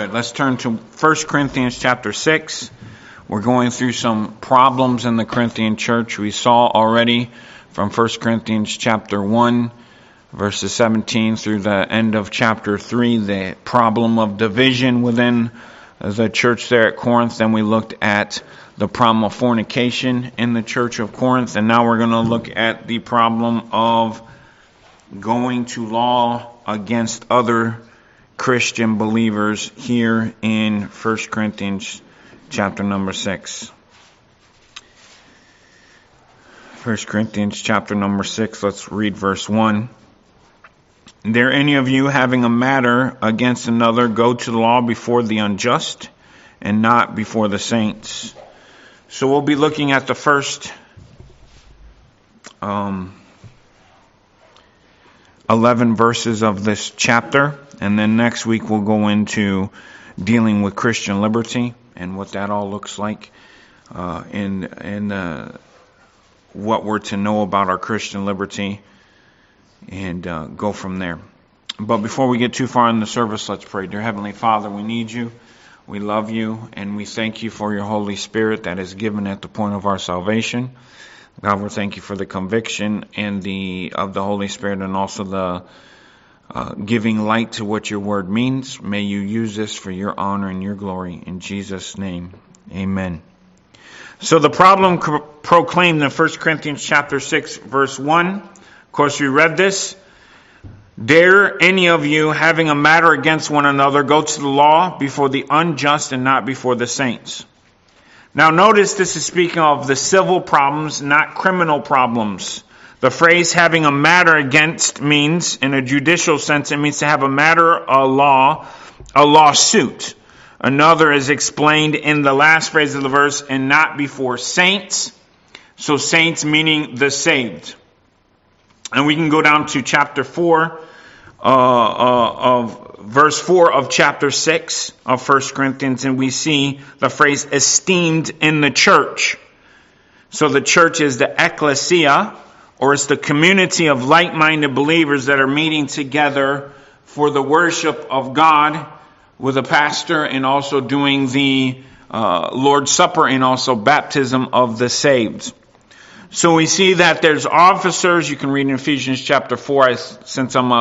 right, let's turn to 1 Corinthians chapter 6. We're going through some problems in the Corinthian church. We saw already from 1 Corinthians chapter 1, verses 17 through the end of chapter 3, the problem of division within the church there at Corinth. Then we looked at the problem of fornication in the church of Corinth. And now we're going to look at the problem of going to law against other Christian believers here in 1 Corinthians chapter number 6. 1 Corinthians chapter number 6, let's read verse 1. Dare any of you, having a matter against another, go to the law before the unjust and not before the saints? So we'll be looking at the first 11 verses of this chapter, and then next week we'll go into dealing with Christian liberty and what that all looks like, and what we're to know about our Christian liberty, and go from there. But before we get too far in the service, let's pray. Dear Heavenly Father, we need you, we love you, and we thank you for your Holy Spirit that is given at the point of our salvation. God, we thank you for the conviction and of the Holy Spirit, and also the giving light to what your word means. May you use this for your honor and your glory. In Jesus' name, amen. So the problem proclaimed in 1 Corinthians chapter 6, verse 1, of course you read this. Dare any of you, having a matter against one another, go to the law before the unjust and not before the saints? Now notice this is speaking of the civil problems, not criminal problems. The phrase having a matter against means, in a judicial sense, it means to have a matter, a law, a lawsuit. Another is explained in the last phrase of the verse, and not before saints. So saints meaning the saved. And we can go down to chapter 4, of verse 4 of chapter 6 of 1 Corinthians, and we see the phrase esteemed in the church. So the church is the ecclesia, or it's the community of like-minded believers that are meeting together for the worship of God with a pastor, and also doing the Lord's Supper, and also baptism of the saved. So we see that there's officers. You can read in Ephesians chapter 4. Since I'm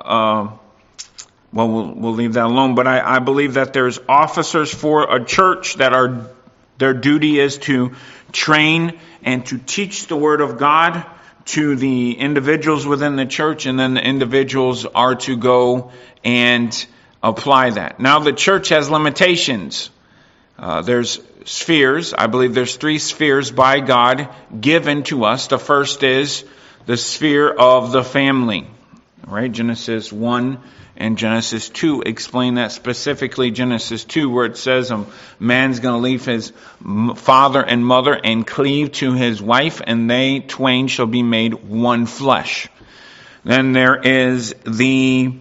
we'll leave that alone. But I believe that there's officers for a church that their duty is to train and to teach the Word of God to the individuals within the church, and then the individuals are to go and apply that. Now the church has limitations. There's spheres. I believe there's 3 spheres by God given to us. The first is the sphere of the family. Right? Genesis 1 and Genesis 2 explain that specifically. Genesis 2, where it says a man's going to leave his father and mother and cleave to his wife, and they twain shall be made one flesh. Then there is the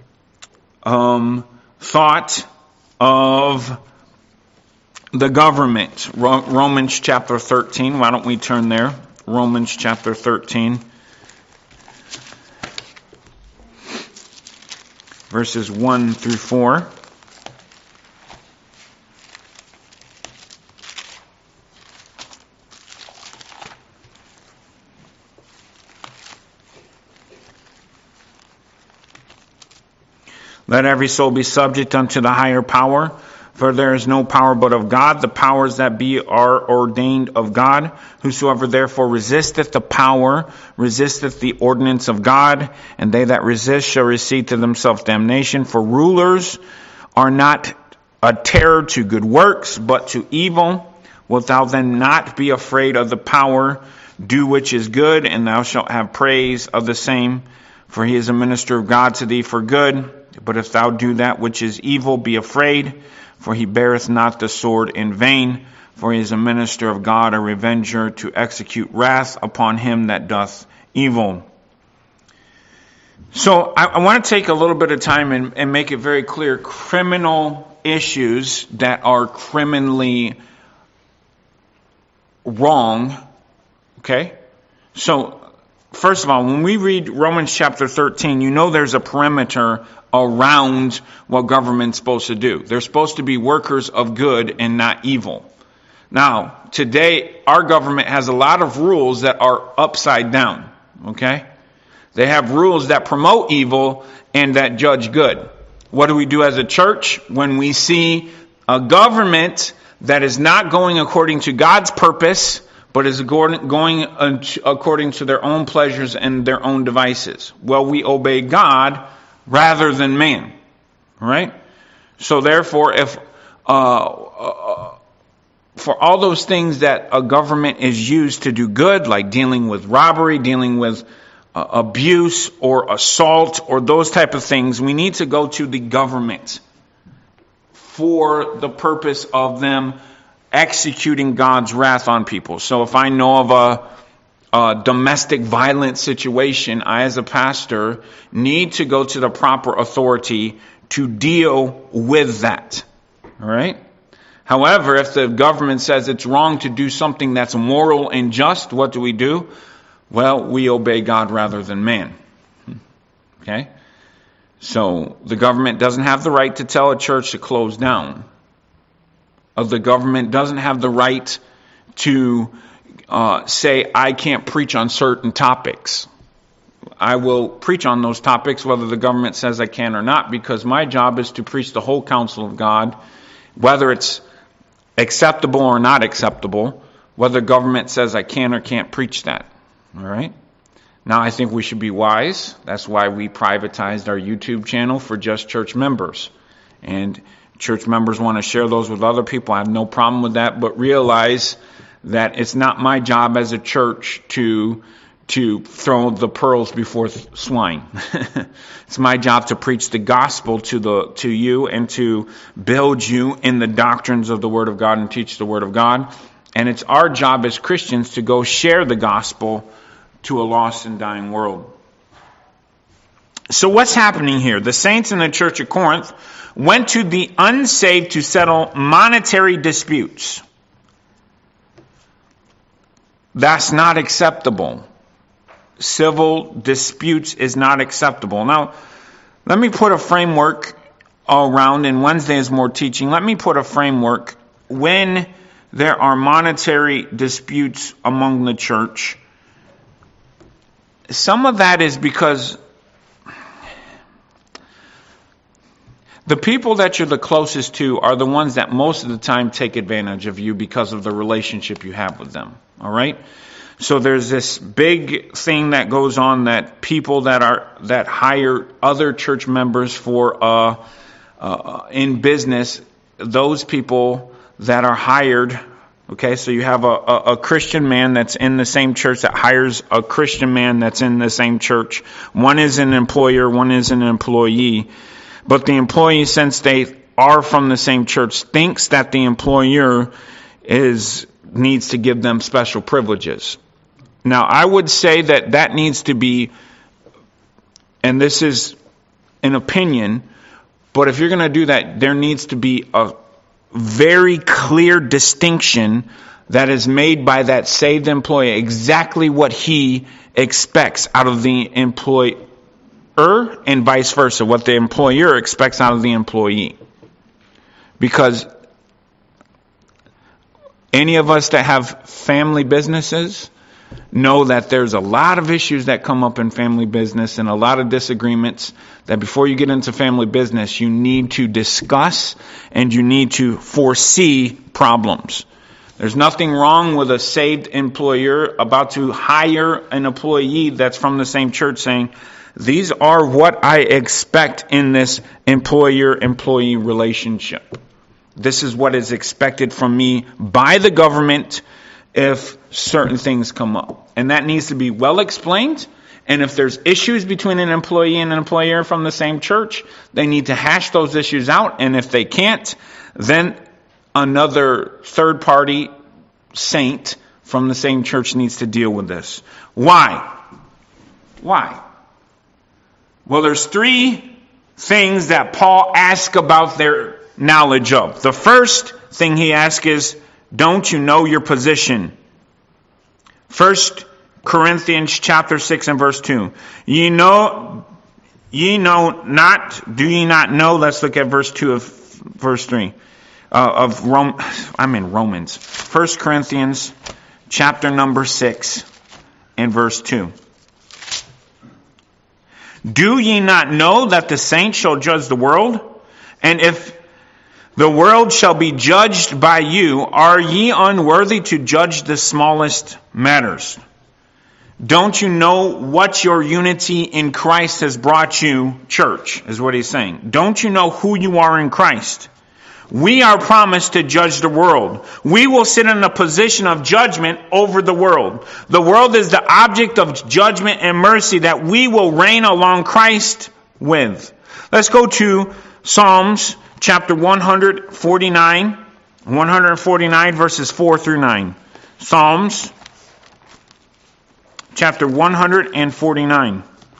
thought of the government. Romans chapter 13. Why don't we turn there? Romans chapter 13. Verses 1 through 4. Let every soul be subject unto the higher power, for there is no power but of God. The powers that be are ordained of God. Whosoever therefore resisteth the power, resisteth the ordinance of God, and they that resist shall receive to themselves damnation. For rulers are not a terror to good works, but to evil. Wilt thou then not be afraid of the power? Do which is good, and thou shalt have praise of the same. For he is a minister of God to thee for good. But if thou do that which is evil, be afraid. For he beareth not the sword in vain, for he is a minister of God, a revenger, to execute wrath upon him that doth evil. So I want to take a little bit of time and make it very clear. Criminal issues that are criminally wrong, okay? So first of all, when we read Romans chapter 13, you know there's a perimeter around what government's supposed to do. They're supposed to be workers of good and not evil. Now, today, our government has a lot of rules that are upside down, okay? They have rules that promote evil and that judge good. What do we do as a church when we see a government that is not going according to God's purpose, but is going according to their own pleasures and their own devices? Well, we obey God rather than man, right? So therefore, if for all those things that a government is used to do good, like dealing with robbery, dealing with abuse or assault or those type of things, we need to go to the government for the purpose of them executing God's wrath on people. So if I know of a domestic violence situation, I as a pastor need to go to the proper authority to deal with that. All right? However, if the government says it's wrong to do something that's moral and just, what do? Well, we obey God rather than man. Okay? So the government doesn't have the right to tell a church to close down. The government doesn't have the right to say, I can't preach on certain topics. I will preach on those topics whether the government says I can or not, because my job is to preach the whole counsel of God, whether it's acceptable or not acceptable, whether government says I can or can't preach that. All right? Now, I think we should be wise. That's why we privatized our YouTube channel for just church members. And church members want to share those with other people. I have no problem with that, but realize that it's not my job as a church to throw the pearls before swine. It's my job to preach the gospel to you and to build you in the doctrines of the Word of God and teach the Word of God. And it's our job as Christians to go share the gospel to a lost and dying world. So what's happening here? The saints in the church of Corinth went to the unsaved to settle monetary disputes. That's not acceptable. Civil disputes is not acceptable. Now, let me put a framework around, and Wednesday is more teaching. Let me put a framework. When there are monetary disputes among the church, some of that is because the people that you're the closest to are the ones that most of the time take advantage of you because of the relationship you have with them. All right? So there's this big thing that goes on that people that hire other church members for in business, those people that are hired. Okay, so you have a Christian man that's in the same church that hires a Christian man that's in the same church. One is an employer, one is an employee. But the employee, since they are from the same church, thinks that the employer needs to give them special privileges. Now, I would say that needs to be, and this is an opinion, but if you're going to do that, there needs to be a very clear distinction that is made by that saved employee, exactly what he expects out of the employer and vice versa, what the employer expects out of the employee. Because any of us that have family businesses know that there's a lot of issues that come up in family business and a lot of disagreements that before you get into family business, you need to discuss and you need to foresee problems. There's nothing wrong with a saved employer about to hire an employee that's from the same church saying, these are what I expect in this employer-employee relationship. This is what is expected from me by the government if certain things come up. And that needs to be well explained. And if there's issues between an employee and an employer from the same church, they need to hash those issues out. And if they can't, then another third party saint from the same church needs to deal with this. Why? Well, there's three things that Paul asks about their knowledge of. The first thing he asks is, don't you know your position? 1 Corinthians chapter 6 and verse 2. Do ye not know, let's look at verse 2 of verse 3 I'm in Romans. 1 Corinthians chapter number 6 and verse 2. Do ye not know that the saints shall judge the world? And if the world shall be judged by you, are ye unworthy to judge the smallest matters? Don't you know what your unity in Christ has brought you, church, is what he's saying. Don't you know who you are in Christ? We are promised to judge the world. We will sit in a position of judgment over the world. The world is the object of judgment and mercy that we will reign along Christ with. Let's go to Psalms chapter 149 verses 4 through 9. Psalms chapter 149.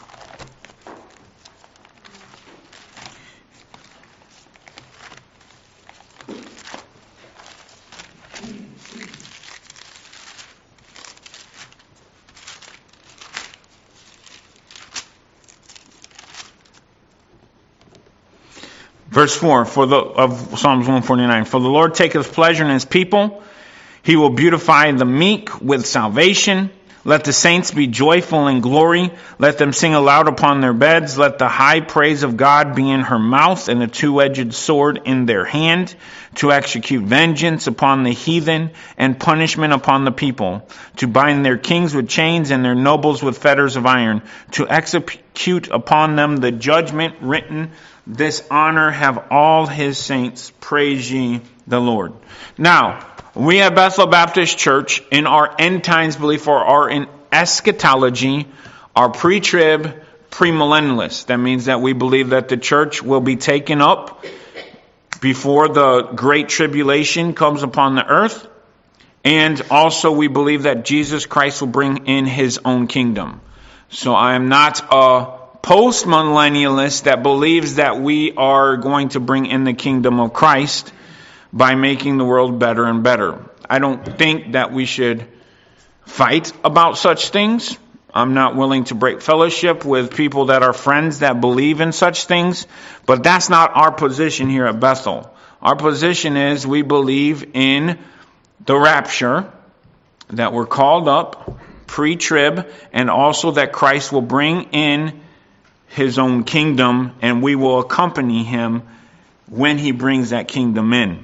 Verse 4 of Psalms 149. For the Lord taketh pleasure in his people. He will beautify the meek with salvation. Let the saints be joyful in glory. Let them sing aloud upon their beds. Let the high praise of God be in her mouth, and a two-edged sword in their hand, to execute vengeance upon the heathen and punishment upon the people, to bind their kings with chains and their nobles with fetters of iron, to execute upon them the judgment written. This honor have all his saints. Praise ye the Lord. Now, we at Bethel Baptist Church, in our end times belief, or our in eschatology, are pre-trib, premillennialists. That means that we believe that the church will be taken up before the great tribulation comes upon the earth. And also we believe that Jesus Christ will bring in his own kingdom. So I am not a post-millennialist that believes that we are going to bring in the kingdom of Christ by making the world better and better. I don't think that we should fight about such things. I'm not willing to break fellowship with people that are friends that believe in such things, but that's not our position here at Bethel. Our position is we believe in the rapture, that we're called up pre-trib, and also that Christ will bring in his own kingdom, and we will accompany him when he brings that kingdom in.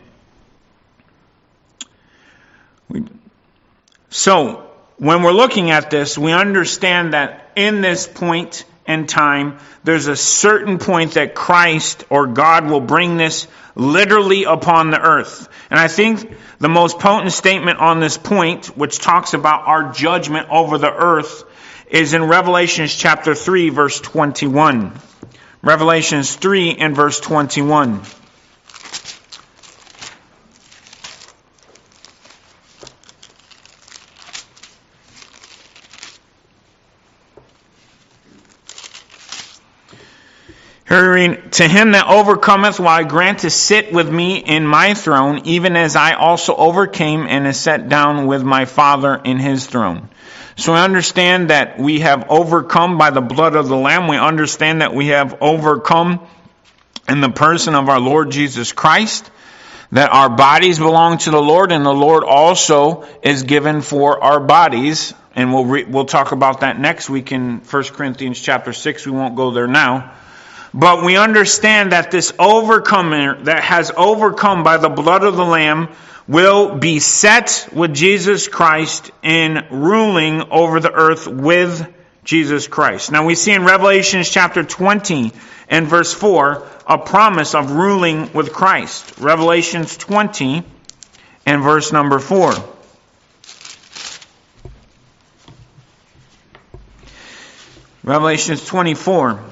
So, when we're looking at this, we understand that in this point in time, there's a certain point that Christ or God will bring this literally upon the earth. And I think the most potent statement on this point, which talks about our judgment over the earth, is in Revelations chapter 3, verse 21. Revelations 3 and verse 21. Here we read, to him that overcometh will I grant to sit with me in my throne, even as I also overcame and is set down with my Father in his throne. So we understand that we have overcome by the blood of the Lamb. We understand that we have overcome in the person of our Lord Jesus Christ, that our bodies belong to the Lord, and the Lord also is given for our bodies. And we'll talk about that next week in 1 Corinthians chapter 6. We won't go there now. But we understand that this overcomer that has overcome by the blood of the Lamb will be set with Jesus Christ in ruling over the earth with Jesus Christ. Now we see in Revelation chapter 20 and verse 4 a promise of ruling with Christ. Revelation 20 and verse number 4. Revelation 24.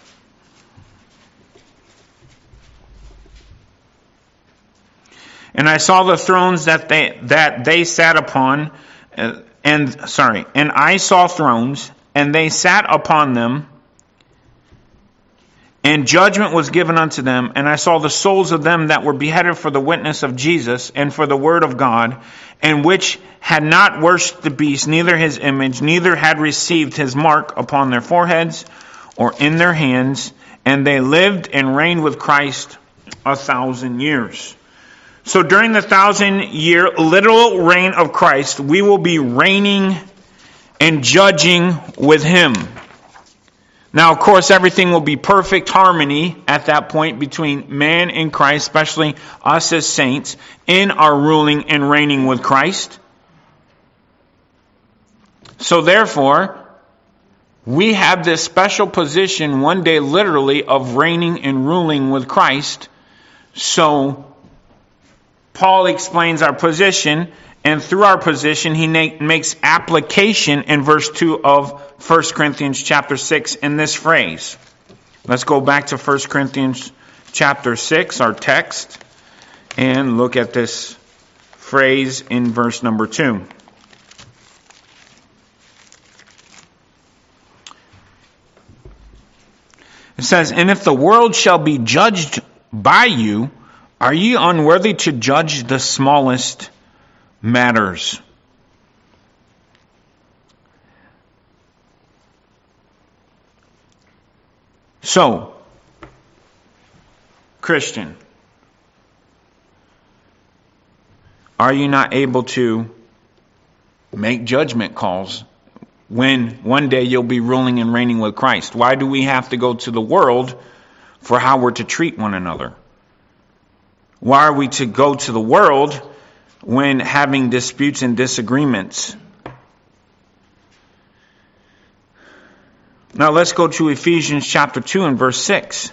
And I saw the thrones that they sat upon, and I saw thrones, and they sat upon them, And judgment was given unto them, and I saw the souls of them that were beheaded for the witness of Jesus and for the word of God, and which had not worshipped the beast, neither his image, neither had received his mark upon their foreheads or in their hands, and they lived and reigned with Christ 1,000 years. So during the 1,000-year literal reign of Christ, we will be reigning and judging with him. Now, of course, everything will be perfect harmony at that point between man and Christ, especially us as saints, in our ruling and reigning with Christ. So therefore, we have this special position one day literally of reigning and ruling with Christ. So Paul explains our position, and through our position, he makes application in verse 2 of 1 Corinthians chapter 6 in this phrase. Let's go back to 1 Corinthians chapter 6, our text, and look at this phrase in verse number 2. It says, "And if the world shall be judged by you, are ye unworthy to judge the smallest matters?" So, Christian, are you not able to make judgment calls when one day you'll be ruling and reigning with Christ? Why do we have to go to the world for how we're to treat one another? Why are we to go to the world when having disputes and disagreements? Now let's go to Ephesians chapter 2 and verse 6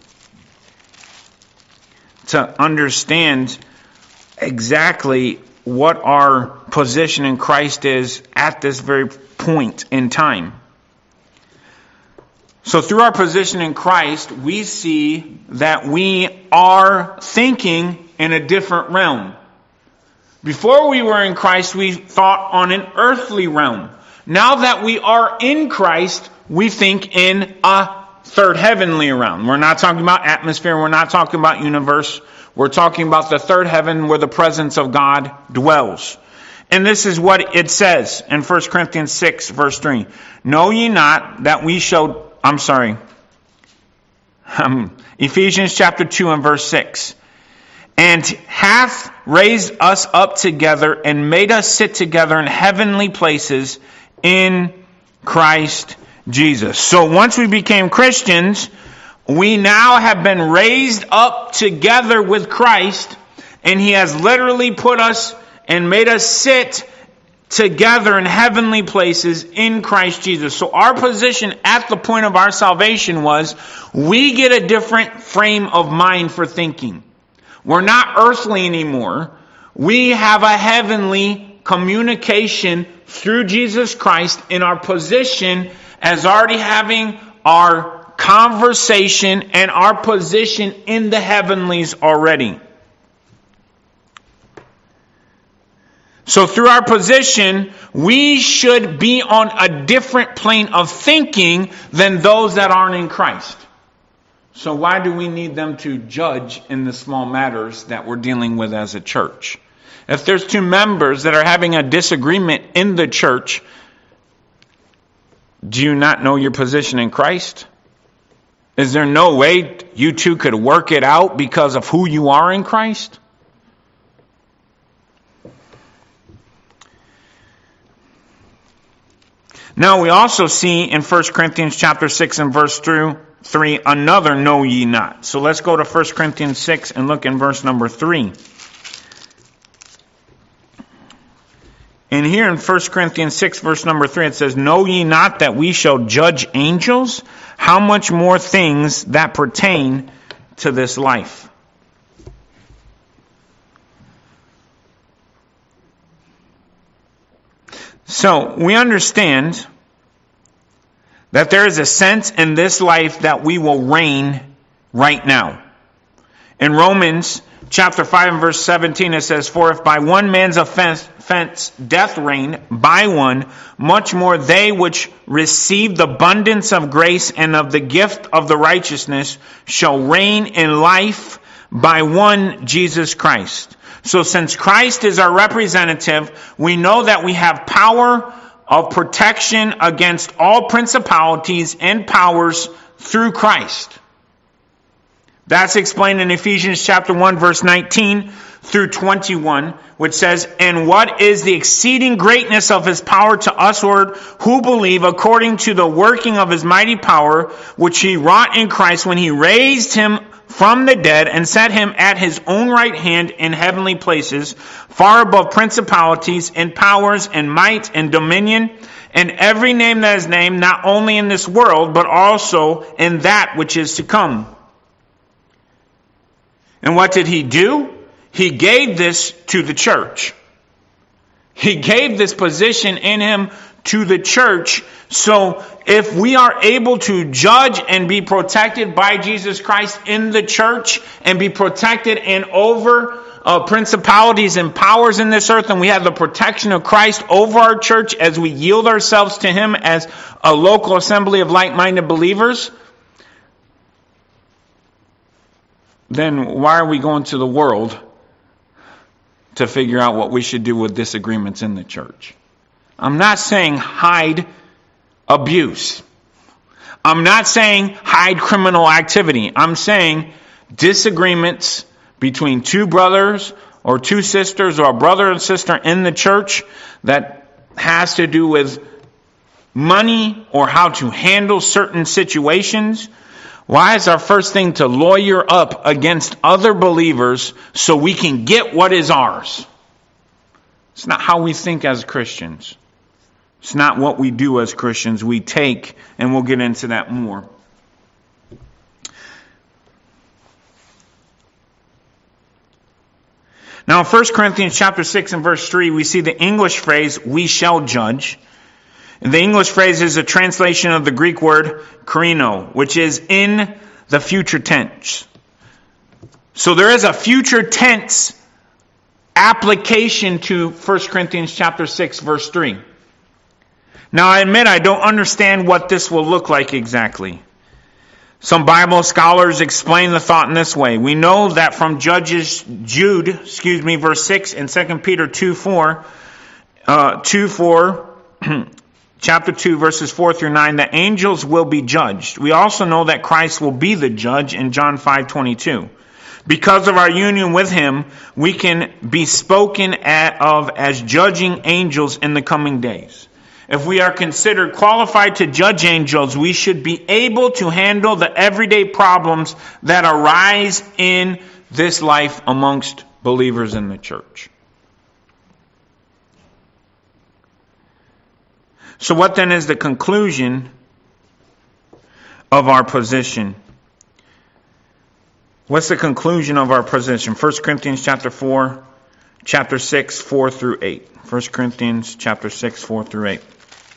to understand exactly what our position in Christ is at this very point in time. So through our position in Christ, we see that we are thinking in a different realm. Before we were in Christ, we thought on an earthly realm. Now that we are in Christ, we think in a third heavenly realm. We're not talking about atmosphere. We're not talking about universe. We're talking about the third heaven where the presence of God dwells. And this is what it says in 1 Corinthians 6 verse 3. "Know ye not that we shall..." Ephesians chapter 2 and verse 6. "And hath raised us up together and made us sit together in heavenly places in Christ Jesus." So once we became Christians, we now have been raised up together with Christ, and he has literally put us and made us sit together in heavenly places in Christ Jesus. So our position at the point of our salvation was we get a different frame of mind for thinking. We're not earthly anymore. We have a heavenly communication through Jesus Christ in our position as already having our conversation and our position in the heavenlies already. So through our position, we should be on a different plane of thinking than those that aren't in Christ. So why do we need them to judge in the small matters that we're dealing with as a church? If there's two members that are having a disagreement in the church, do you not know your position in Christ? Is there no way you two could work it out because of who you are in Christ? Now we also see in 1 Corinthians chapter 6 and verse 3 another "know ye not." So let's go to 1 Corinthians 6 and look in verse number 3. And here in 1 Corinthians 6 verse number 3 it says, "Know ye not that we shall judge angels? How much more things that pertain to this life?" So we understand that there is a sense in this life that we will reign right now. In Romans chapter 5 and verse 17 it says, "For if by one man's offense death reigned by one, much more they which receive the abundance of grace and of the gift of the righteousness shall reign in life by one Jesus Christ." So since Christ is our representative, we know that we have power of protection against all principalities and powers through Christ. That's explained in Ephesians chapter 1 verse 19 through 21, which says, "And what is the exceeding greatness of his power to us, Lord, who believe, according to the working of his mighty power, which he wrought in Christ when he raised him from the dead and set him at his own right hand in heavenly places, far above principalities and powers and might and dominion, and every name that is named, not only in this world, but also in that which is to come." And what did he do? He gave this to the church. He gave this position in him to the church. So if we are able to judge and be protected by Jesus Christ in the church and be protected and over principalities and powers in this earth, and we have the protection of Christ over our church as we yield ourselves to him as a local assembly of like-minded believers, then why are we going to the world to figure out what we should do with disagreements in the church? I'm not saying hide abuse. I'm not saying hide criminal activity. I'm saying disagreements between two brothers or two sisters or a brother and sister in the church that has to do with money or how to handle certain situations. Why is our first thing to lawyer up against other believers so we can get what is ours? It's not how we think as Christians. It's not what we do as Christians. We take, and we'll get into that more. Now in 1 Corinthians chapter 6 and verse 3, we see the English phrase, "we shall judge." The English phrase is a translation of the Greek word krino, which is in the future tense. So there is a future tense application to 1 Corinthians chapter 6 verse 3. Now I admit I don't understand what this will look like exactly. Some Bible scholars explain the thought in this way. We know that from Jude, verse 6 and 2 Peter 2:4, chapter 2, verses 4 through 9, that angels will be judged. We also know that Christ will be the judge in John 5:22. Because of our union with him, we can be spoken of as judging angels in the coming days. If we are considered qualified to judge angels, we should be able to handle the everyday problems that arise in this life amongst believers in the church. So what then is the conclusion of our position? What's the conclusion of our position? 1 Corinthians chapter 4, chapter 6, 4 through 8. 1 Corinthians chapter 6, 4 through 8.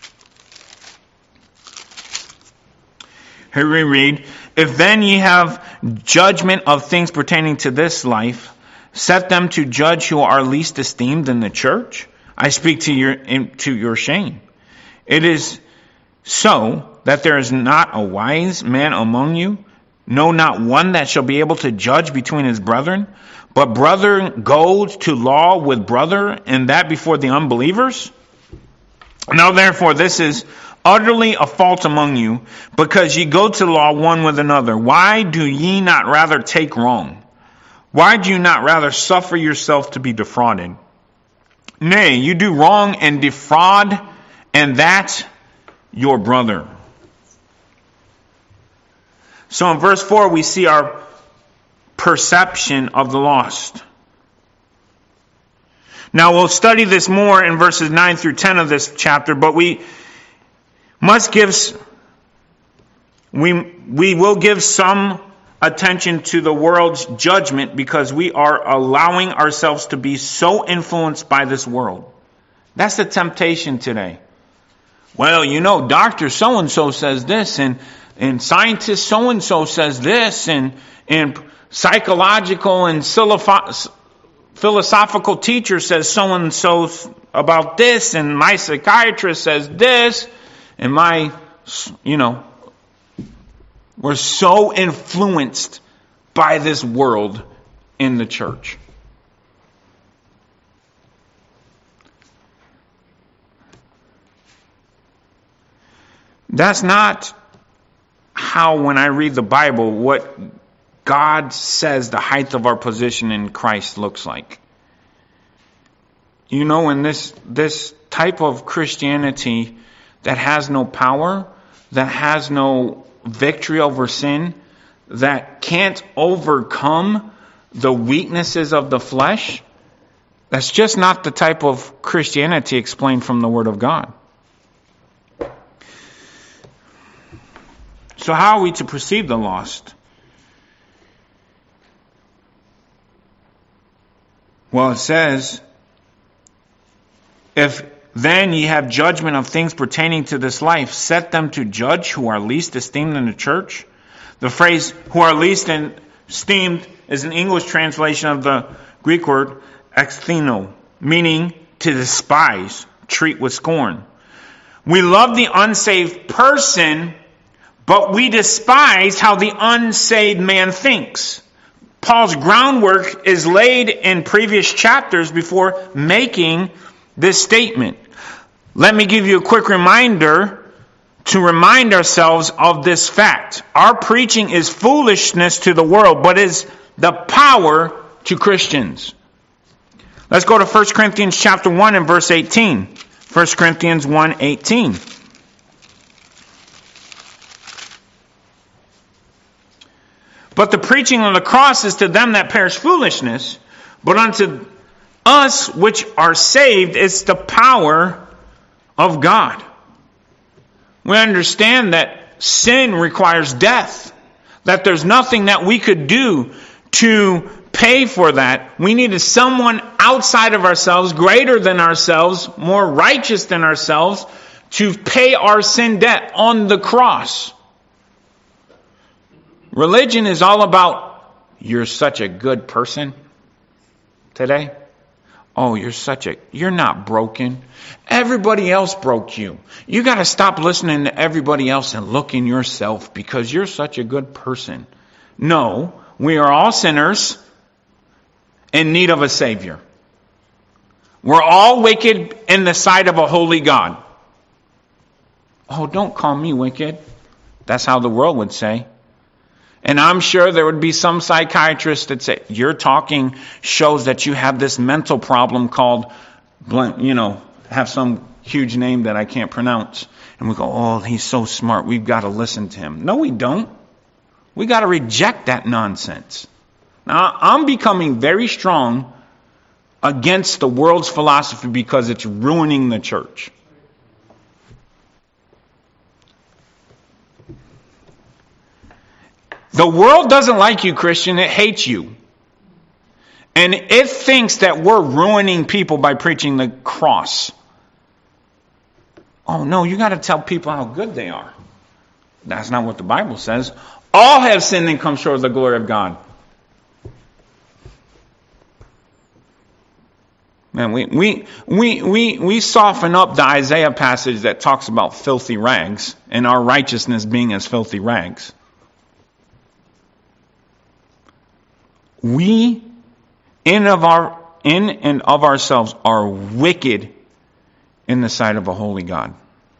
Here we read, "If then ye have judgment of things pertaining to this life, set them to judge who are least esteemed in the church. I speak to your shame. It is so that there is not a wise man among you, no, not one that shall be able to judge between his brethren. But brother goes to law with brother, and that before the unbelievers. Now therefore this is utterly a fault among you, because ye go to law one with another. Why do ye not rather take wrong? Why do you not rather suffer yourself to be defrauded? Nay, you do wrong and defraud, and that your brother." So in verse 4 we see our perception of the lost. Now we'll study this more in verses 9 through 10 of this chapter, but we will give some attention to the world's judgment because we are allowing ourselves to be so influenced by this world. That's the temptation today. Well, Dr. So-and-so says this, and scientist so-and-so says this, and psychological and philosophical teacher says so-and-so about this, and my psychiatrist says this, and we're so influenced by this world in the church. That's not how, when I read the Bible, what God says the height of our position in Christ looks like. In this type of Christianity that has no power, that has no victory over sin, that can't overcome the weaknesses of the flesh, that's just not the type of Christianity explained from the Word of God. So how are we to perceive the lost? Well, it says, if then ye have judgment of things pertaining to this life, set them to judge who are least esteemed in the church. The phrase, who are least esteemed, is an English translation of the Greek word, exthino, meaning to despise, treat with scorn. We love the unsaved person, but we despise how the unsaved man thinks. Paul's groundwork is laid in previous chapters before making this statement. Let me give you a quick reminder to remind ourselves of this fact. Our preaching is foolishness to the world, but is the power to Christians. Let's go to 1 Corinthians chapter 1 and verse 18. 1 Corinthians 1:18. But the preaching of the cross is to them that perish foolishness, but unto us which are saved is the power of God. We understand that sin requires death, that there's nothing that we could do to pay for that. We needed someone outside of ourselves, greater than ourselves, more righteous than ourselves, to pay our sin debt on the cross. Religion is all about, you're such a good person today. Oh, you're not broken. Everybody else broke you. You got to stop listening to everybody else and look in yourself because you're such a good person. No, we are all sinners in need of a Savior. We're all wicked in the sight of a holy God. Oh, don't call me wicked. That's how the world would say. And I'm sure there would be some psychiatrists that say, your talking shows that you have this mental problem called, have some huge name that I can't pronounce. And we go, oh, he's so smart. We've got to listen to him. No, we don't. We got to reject that nonsense. Now, I'm becoming very strong against the world's philosophy because it's ruining the church. The world doesn't like you, Christian. It hates you. And it thinks that we're ruining people by preaching the cross. Oh, no, you got to tell people how good they are. That's not what the Bible says. All have sinned and come short of the glory of God. Man, we soften up the Isaiah passage that talks about filthy rags and our righteousness being as filthy rags. We, in and of ourselves, are wicked in the sight of a holy God.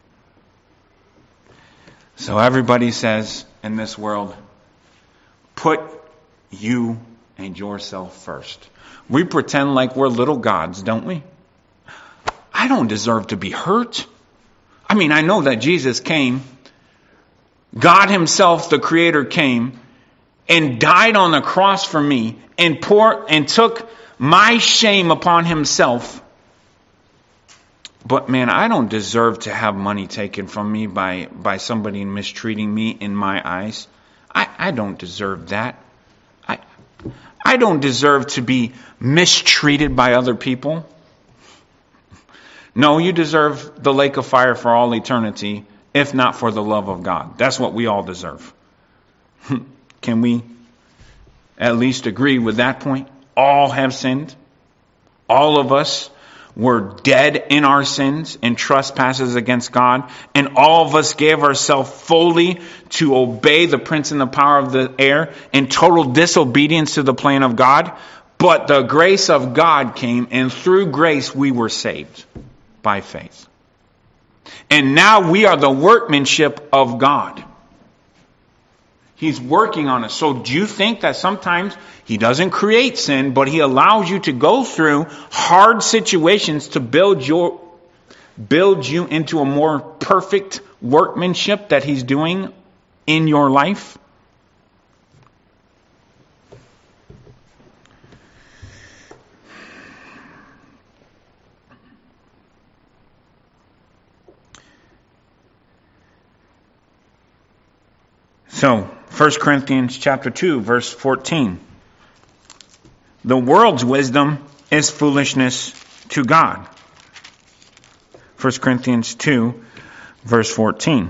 So everybody says in this world, put you and yourself first. We pretend like we're little gods, don't we? I don't deserve to be hurt. I mean, I know that Jesus came. God himself, the Creator, came and died on the cross for me and took my shame upon himself. But man, I don't deserve to have money taken from me by somebody mistreating me in my eyes. I don't deserve that. I don't deserve to be mistreated by other people. No, you deserve the lake of fire for all eternity, if not for the love of God. That's what we all deserve. Can we at least agree with that point. All have sinned. All of us were dead in our sins and trespasses against God. And all of us gave ourselves fully to obey the prince and the power of the air in total disobedience to the plan of God. But the grace of God came, and through grace we were saved by faith. And now we are the workmanship of God. He's working on us. So do you think that sometimes He doesn't create sin, but He allows you to go through hard situations to build you into a more perfect workmanship that He's doing in your life? So, 1 Corinthians chapter 2, verse 14. The world's wisdom is foolishness to God. 1 Corinthians 2, verse 14.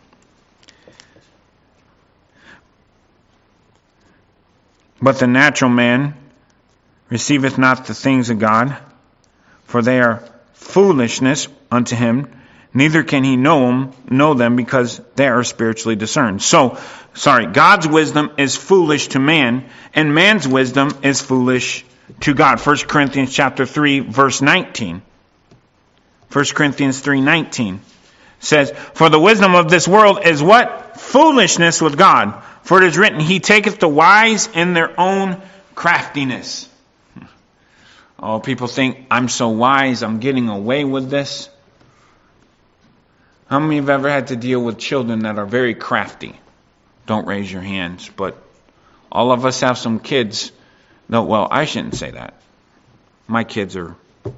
But the natural man receiveth not the things of God, for they are foolishness unto him, neither can he know them because they are spiritually discerned. God's wisdom is foolish to man, and man's wisdom is foolish to God. 1 Corinthians chapter 3, verse 19. 1 Corinthians 3:19 says, For the wisdom of this world is what? Foolishness with God. For it is written, He taketh the wise in their own craftiness. Oh, people think, I'm so wise, I'm getting away with this. How many have ever had to deal with children that are very crafty? Don't raise your hands, but all of us have some kids. No, well, I shouldn't say that. My kids are...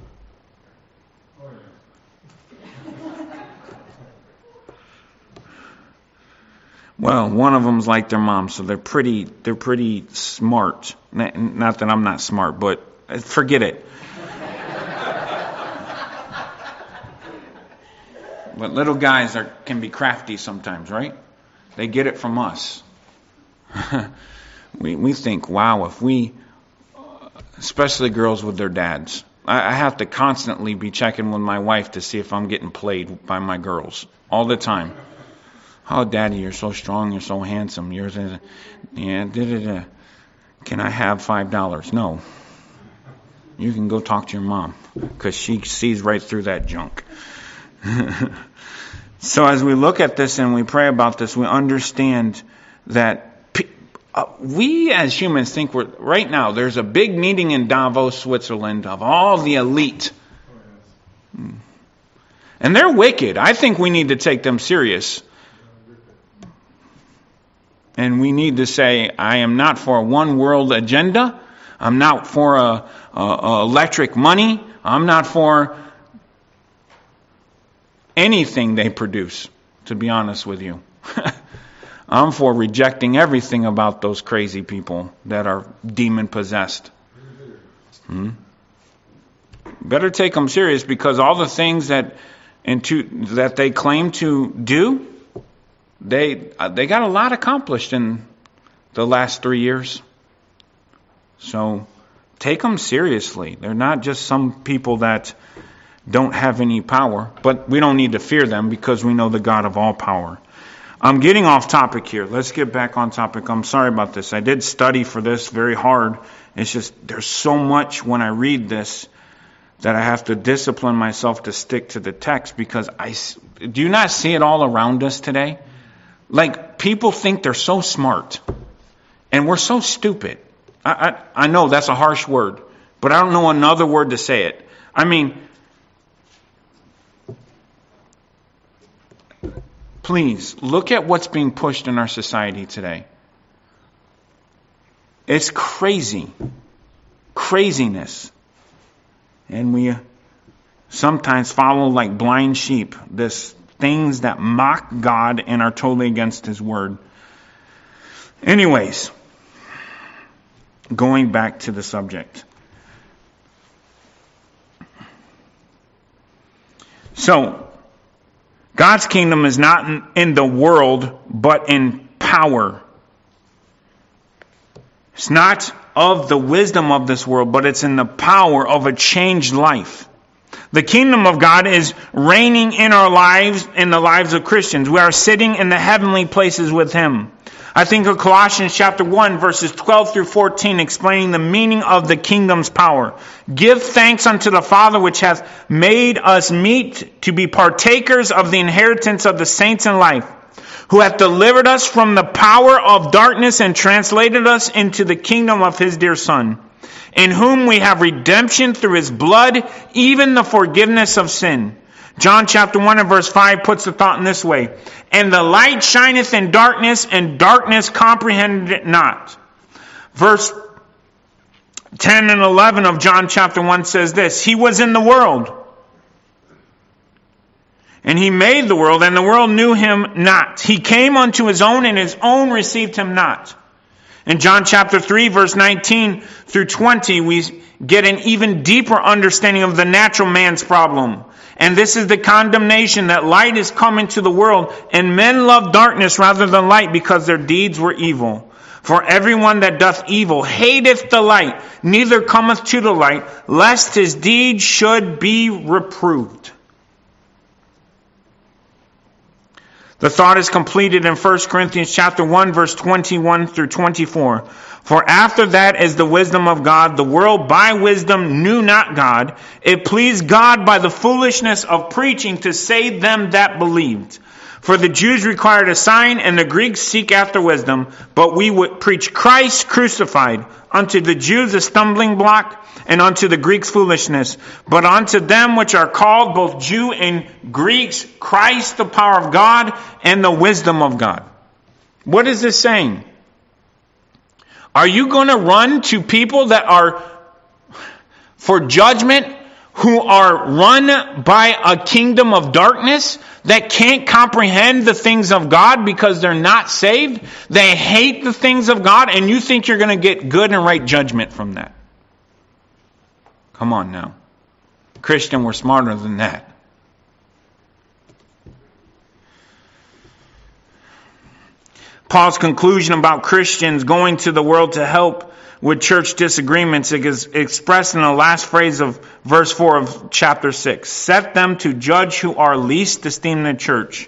Well, one of them's like their mom, so they're pretty smart. Not that I'm not smart, but forget it. But little guys can be crafty sometimes, right? They get it from us. we think, wow, if we, especially girls with their dads, I have to constantly be checking with my wife to see if I'm getting played by my girls all the time. Oh, Daddy, you're so strong, you're so handsome. Can I have $5? No. You can go talk to your mom, because she sees right through that junk. So as we look at this and we pray about this, we understand that we as humans think right now, there's a big meeting in Davos, Switzerland of all the elite. And they're wicked. I think we need to take them serious. And we need to say, I am not for a one world agenda. I'm not for a electric money. I'm not for anything they produce, to be honest with you. I'm for rejecting everything about those crazy people that are demon-possessed. Better take them serious, because all the things that they claim to do, they got a lot accomplished in the last 3 years. So take them seriously. They're not just some people that don't have any power, but we don't need to fear them because we know the God of all power. I'm getting off topic here. Let's get back on topic. I'm sorry about this. I did study for this very hard. It's just there's so much when I read this that I have to discipline myself to stick to the text, because do you not see it all around us today? Like, people think they're so smart, and we're so stupid. I know that's a harsh word, but I don't know another word to say it. I mean, please, look at what's being pushed in our society today. It's crazy. Craziness. And we sometimes follow like blind sheep this things that mock God and are totally against His Word. Anyways, going back to the subject. So, God's kingdom is not in the world, but in power. It's not of the wisdom of this world, but it's in the power of a changed life. The kingdom of God is reigning in our lives, in the lives of Christians. We are sitting in the heavenly places with Him. I think of Colossians chapter 1, verses 12 through 14, explaining the meaning of the kingdom's power. Give thanks unto the Father, which hath made us meet to be partakers of the inheritance of the saints in light, who hath delivered us from the power of darkness and translated us into the kingdom of His dear Son, in whom we have redemption through His blood, even the forgiveness of sin. John chapter 1 and verse 5 puts the thought in this way. And the light shineth in darkness, and darkness comprehended it not. Verse 10 and 11 of John chapter 1 says this. He was in the world, and He made the world, and the world knew Him not. He came unto His own, and His own received Him not. In John chapter 3, verse 19 through 20, we get an even deeper understanding of the natural man's problem. And this is the condemnation, that light is come into the world, and men love darkness rather than light, because their deeds were evil. For everyone that doth evil hateth the light, neither cometh to the light, lest his deeds should be reproved. The thought is completed in 1 Corinthians chapter 1, verse 21 through 24. For after that is the wisdom of God. The world by wisdom knew not God. It pleased God by the foolishness of preaching to save them that believed. For the Jews required a sign, and the Greeks seek after wisdom. But we would preach Christ crucified, unto the Jews a stumbling block, and unto the Greeks foolishness. But unto them which are called, both Jew and Greeks, Christ the power of God and the wisdom of God. What is this saying? Are you going to run to people that are for judgment, who are run by a kingdom of darkness, that can't comprehend the things of God because they're not saved? They hate the things of God, and you think you're going to get good and right judgment from that? Come on now. Christian, we're smarter than that. Paul's conclusion about Christians going to the world to help with church disagreements is expressed in the last phrase of verse 4 of chapter 6. Set them to judge who are least esteemed in the church.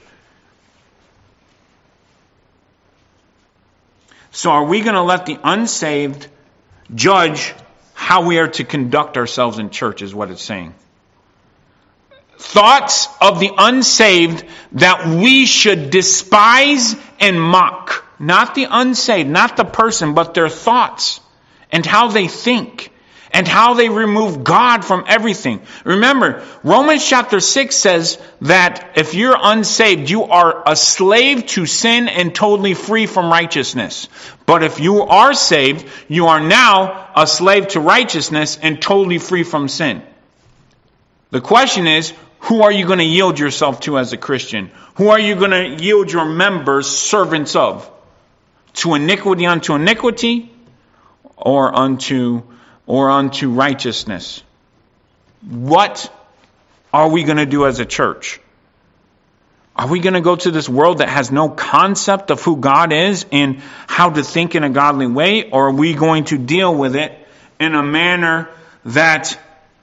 So are we going to let the unsaved judge how we are to conduct ourselves in church, is what it's saying. Thoughts of the unsaved that we should despise and mock. Not the unsaved, not the person, but their thoughts and how they think and how they remove God from everything. Remember, Romans chapter 6 says that if you're unsaved, you are a slave to sin and totally free from righteousness. But if you are saved, you are now a slave to righteousness and totally free from sin. The question is, who are you going to yield yourself to as a Christian? Who are you going to yield your members servants of? To iniquity unto iniquity, or unto righteousness? What are we going to do as a church? Are we going to go to this world that has no concept of who God is and how to think in a godly way? Or are we going to deal with it in a manner that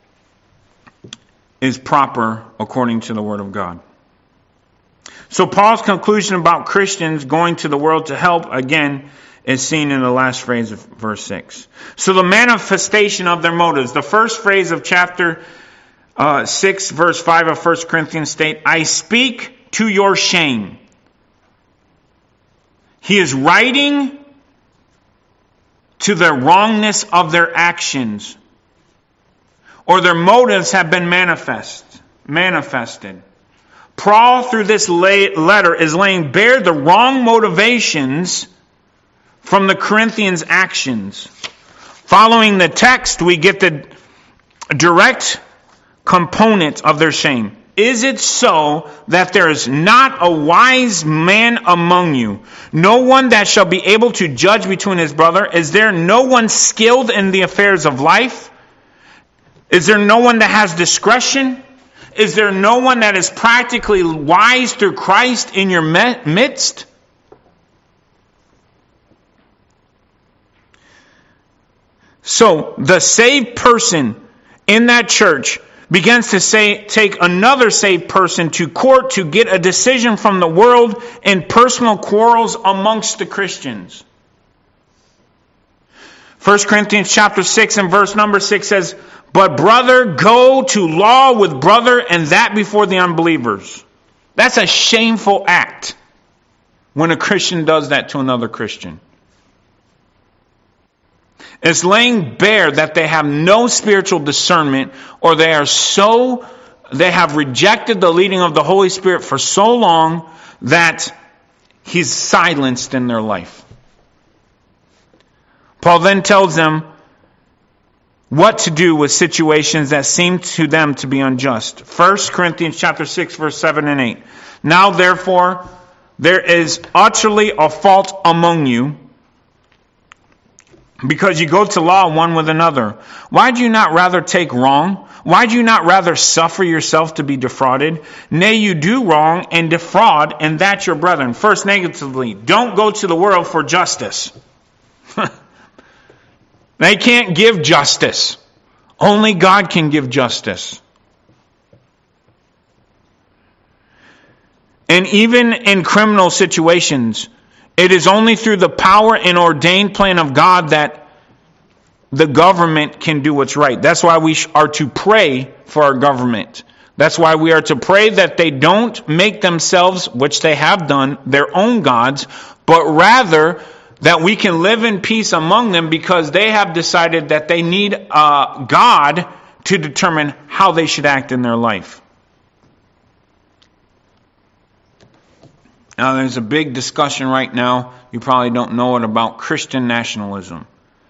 is proper according to the Word of God? So Paul's conclusion about Christians going to the world to help, again, is seen in the last phrase of verse 6. So the manifestation of their motives. The first phrase of chapter 6, verse 5 of 1 Corinthians state, I speak to your shame. He is writing to the wrongness of their actions, or their motives have been manifested. Paul, through this letter, is laying bare the wrong motivations from the Corinthians' actions. Following the text, we get the direct component of their shame. Is it so that there is not a wise man among you, no one that shall be able to judge between his brother? Is there no one skilled in the affairs of life? Is there no one that has discretion? Is there no one that is practically wise through Christ in your midst? So the saved person in that church begins to take another saved person to court to get a decision from the world in personal quarrels amongst the Christians. 1 Corinthians chapter 6 and verse number 6 says, "But brother, go to law with brother, and that before the unbelievers." That's a shameful act when a Christian does that to another Christian. It's laying bare that they have no spiritual discernment, or they have rejected the leading of the Holy Spirit for so long that He's silenced in their life. Paul then tells them what to do with situations that seem to them to be unjust. 1 Corinthians chapter 6, verse 7 and 8. "Now therefore, there is utterly a fault among you, because you go to law one with another. Why do you not rather take wrong? Why do you not rather suffer yourself to be defrauded? Nay, you do wrong and defraud, and that your brethren." First, negatively, don't go to the world for justice. They can't give justice. Only God can give justice. And even in criminal situations, it is only through the power and ordained plan of God that the government can do what's right. That's why we are to pray for our government. That's why we are to pray that they don't make themselves, which they have done, their own gods, but rather that we can live in peace among them, because they have decided that they need God to determine how they should act in their life. Now, there's a big discussion right now, you probably don't know it, about Christian nationalism.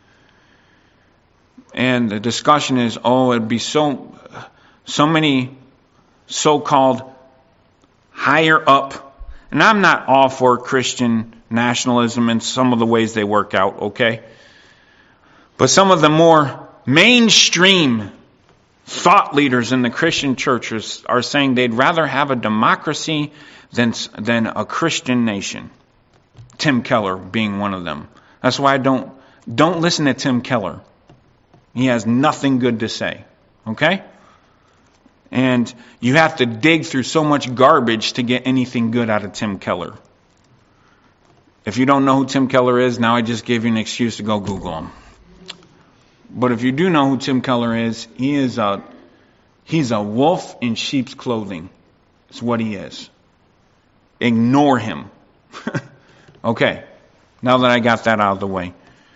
And the discussion is, it'd be so many so-called higher up. And I'm not all for Christian nationalism in some of the ways they work out, okay? But some of the more mainstream thought leaders in the Christian churches are saying they'd rather have a democracy than a Christian nation. Tim Keller being one of them. That's why I don't listen to Tim Keller. He has nothing good to say, okay? And you have to dig through so much garbage to get anything good out of Tim Keller. If you don't know who Tim Keller is, now I just gave you an excuse to go Google him. But if you do know who Tim Keller is, he's a wolf in sheep's clothing. It's what he is. Ignore him. Okay, now that I got that out of the way.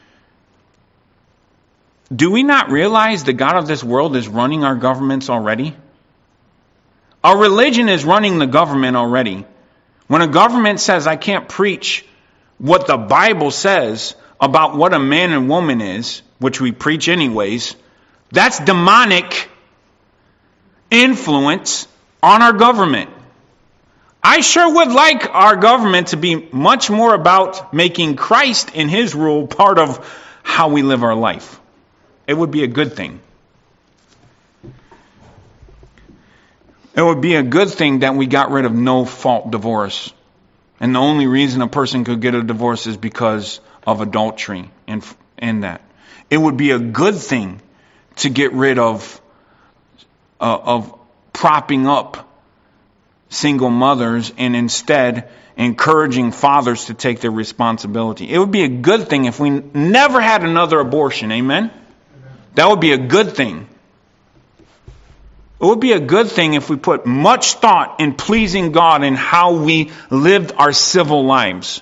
Do we not realize the God of this world is running our governments already? Our religion is running the government already. When a government says, I can't preach what the Bible says about what a man and woman is, which we preach anyways, that's demonic influence on our government. I sure would like our government to be much more about making Christ and His rule part of how we live our life. It would be a good thing. It would be a good thing that we got rid of no-fault divorce. And the only reason a person could get a divorce is because of adultery and that. It would be a good thing to get rid of propping up single mothers and instead encouraging fathers to take their responsibility. It would be a good thing if we never had another abortion. Amen? That would be a good thing. It would be a good thing if we put much thought in pleasing God in how we lived our civil lives.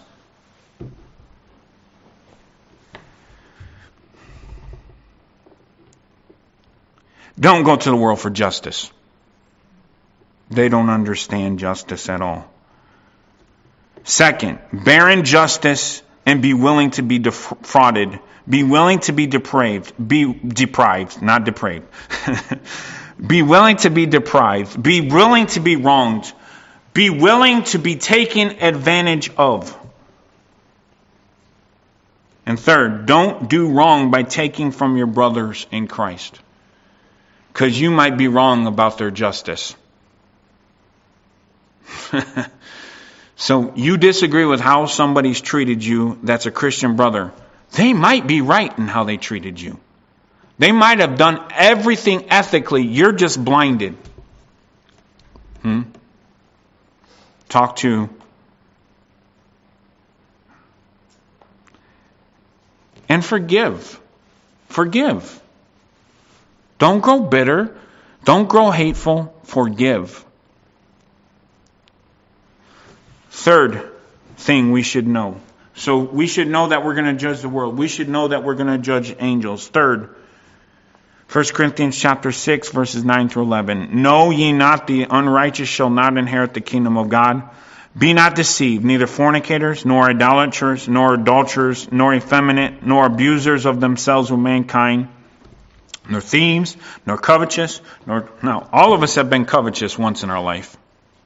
Don't go to the world for justice. They don't understand justice at all. Second, bear injustice and be willing to be defrauded. Be willing to be deprived. Be deprived, not depraved. Be willing to be deprived. Be willing to be wronged. Be willing to be taken advantage of. And third, don't do wrong by taking from your brothers in Christ. Because you might be wrong about their justice. So you disagree with how somebody's treated you that's a Christian brother. They might be right in how they treated you. They might have done everything ethically. You're just blinded. Talk to. And forgive. Forgive. Don't grow bitter. Don't grow hateful. Forgive. Third thing we should know. So we should know that we're going to judge the world. We should know that we're going to judge angels. Third, 1 Corinthians chapter 6, verses 9 through 11. Know ye not the unrighteous shall not inherit the kingdom of God? Be not deceived, neither fornicators, nor idolaters, nor adulterers, nor effeminate, nor abusers of themselves with mankind, nor thieves, nor covetous, now all of us have been covetous once in our life.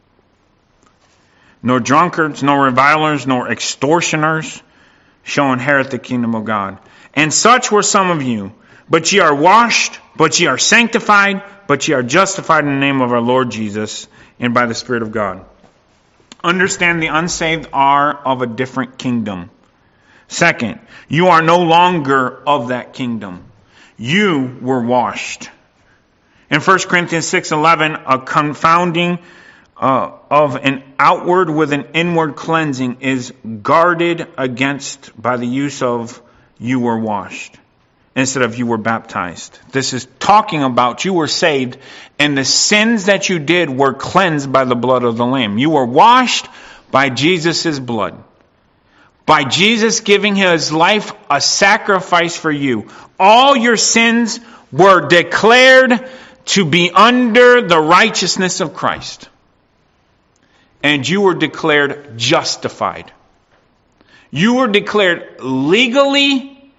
Nor drunkards, nor revilers, nor extortioners shall inherit the kingdom of God. And such were some of you. But ye are washed, but ye are sanctified, but ye are justified in the name of our Lord Jesus and by the Spirit of God. Understand the unsaved are of a different kingdom. Second, you are no longer of that kingdom. You were washed. In 1 Corinthians 6:11, a confounding of an outward with an inward cleansing is guarded against by the use of you were washed instead of you were baptized. This is talking about you were saved and the sins that you did were cleansed by the blood of the Lamb. You were washed by Jesus' blood. By Jesus giving his life a sacrifice for you. All your sins were declared to be under the righteousness of Christ. And you were declared justified. You were declared legally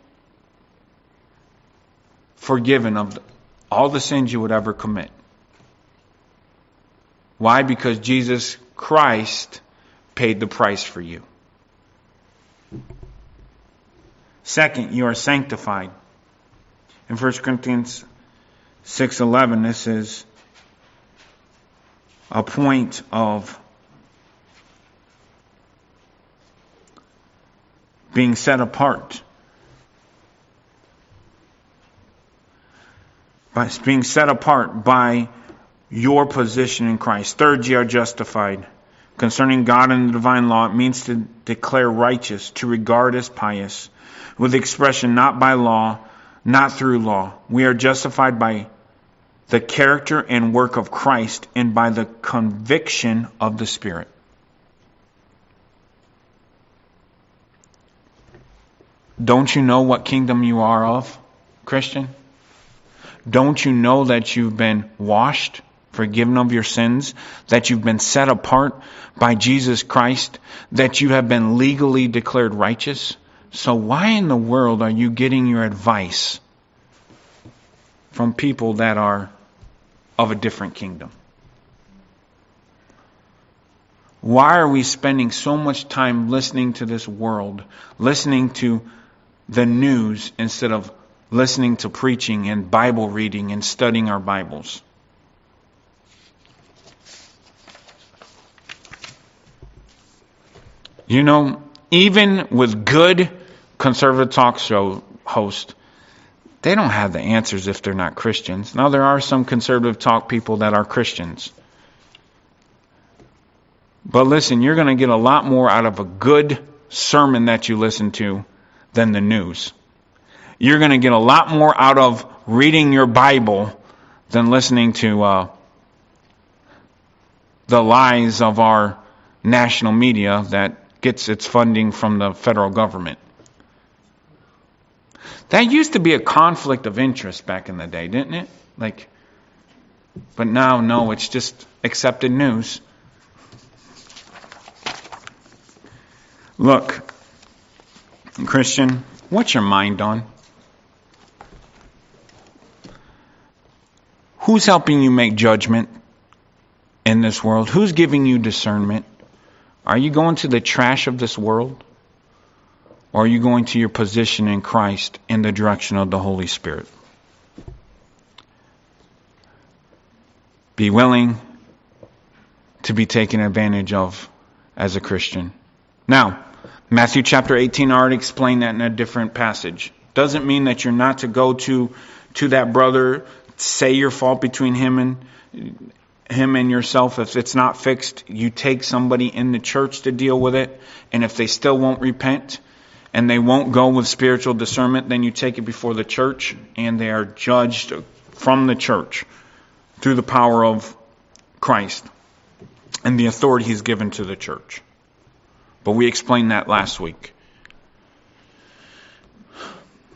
forgiven of all the sins you would ever commit. Why? Because Jesus Christ paid the price for you. Second, you are sanctified. In 1 Corinthians 6:11, this is a point of being set apart. By being set apart by your position in Christ. Third, ye are justified. Concerning God and the divine law, it means to declare righteous, to regard as pious, with the expression not by law, not through law. We are justified by the character and work of Christ and by the conviction of the Spirit. Don't you know what kingdom you are of, Christian? Don't you know that you've been washed, forgiven of your sins, that you've been set apart by Jesus Christ, that you have been legally declared righteous? So why in the world are you getting your advice from people that are of a different kingdom? Why are we spending so much time listening to this world, listening to the news instead of listening to preaching and Bible reading and studying our Bibles? You know, even with good conservative talk show hosts, they don't have the answers if they're not Christians. Now, there are some conservative talk people that are Christians. But listen, you're going to get a lot more out of a good sermon that you listen to than the news. You're going to get a lot more out of reading your Bible than listening to the lies of our national media that gets its funding from the federal government. That used to be a conflict of interest back in the day, didn't it? But now, no, it's just accepted news. Look, Christian, what's your mind on? Who's helping you make judgment in this world? Who's giving you discernment? Are you going to the trash of this world? Or are you going to your position in Christ in the direction of the Holy Spirit? Be willing to be taken advantage of as a Christian. Now, Matthew chapter 18 already explained that in a different passage. Doesn't mean that you're not to go to to that brother, say your fault between him and yourself. If it's not fixed, you take somebody in the church to deal with it. And if they still won't repent and they won't go with spiritual discernment, then you take it before the church, and they are judged from the church through the power of Christ and the authority He's given to the church. But we explained that last week.